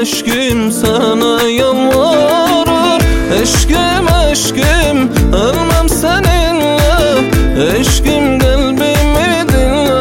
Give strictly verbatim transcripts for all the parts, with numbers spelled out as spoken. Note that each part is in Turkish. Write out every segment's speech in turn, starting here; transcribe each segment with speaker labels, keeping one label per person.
Speaker 1: eşkim sana yalvarır. Eşkim eşkim ölmem seninle. Eşkim kalbimi dinle.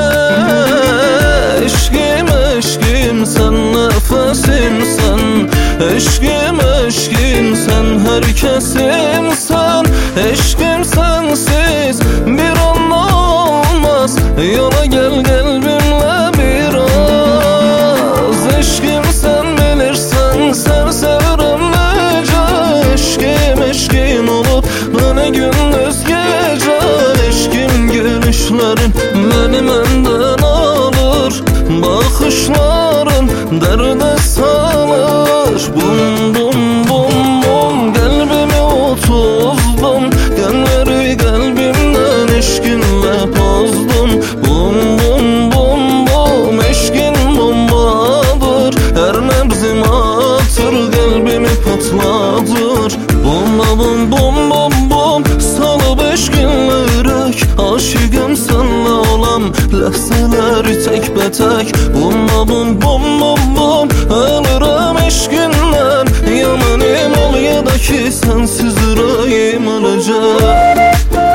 Speaker 1: Eşkim eşkim sen nefesimsen. Eşkim eşkim sen herkesimsen. Eşkim sensiz bir an olmaz. Yola gel kalbimle biraz. Eşkim sen bilirsen sen severim nece. Eşkim eşkim olup bana gündüz gece. Eşkim gülüşlerin beni benden alır. Bakışların derde salır. Bum bum bum bum kalbimi otuzdum. Genleri kalbimden eşkinle bozdum. Bum bum bum bum eşkin bombadır. Her nebzim atır kalbimi patladır. Bum bum bum bum bum salıp eşkinle yürek. Aşıkım senle olam ləhzələri tek betek. Bum bum bum bum bum ölürüm eşkinden. Yamanım ol ya da ki sensiz yüreğim öləcək.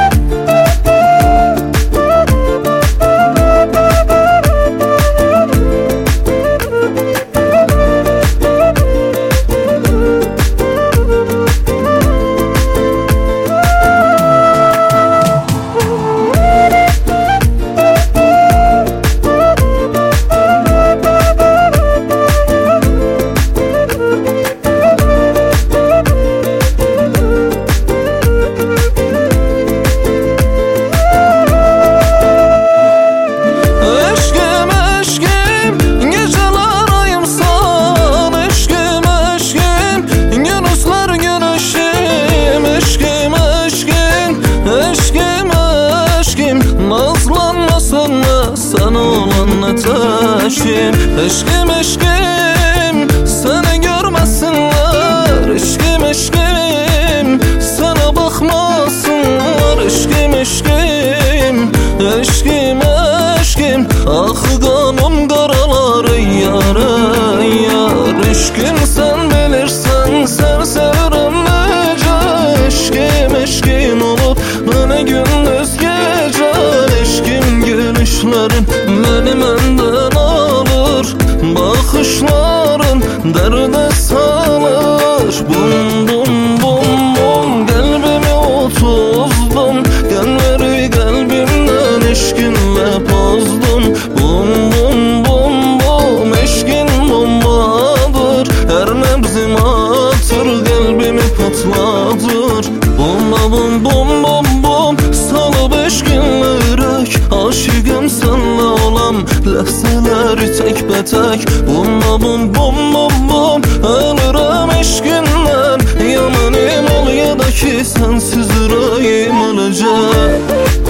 Speaker 1: Sana olan ateşim. Eşkim eşkim seni görmesinler. Eşkim eşkim sana bakmasınlar. Eşkim eşkim eşkim eşkim ah kanım karalar yar yar. Eşkim sen bilirsen sen severim nece. Eşkim eşkim olup bana gündüz gece. Eşkim gülüşlerin beni benden alır. Bakışların derde salır. Bum bum bum bum kalbimi otuzdum. Genleri kalbimden eşkinle bozdum. Bum bum bum bum eşkin bombadır. Her nebzim atır kalbimi patladır. Bum bum bum bum bum salıp eşkinle yürek. Aşıkım senle olam ləhzələri tek betek. Bum bum bum bum bum ölürüm eşkinden. Yamanım ol ya da ki sensiz yüreğim öləcək.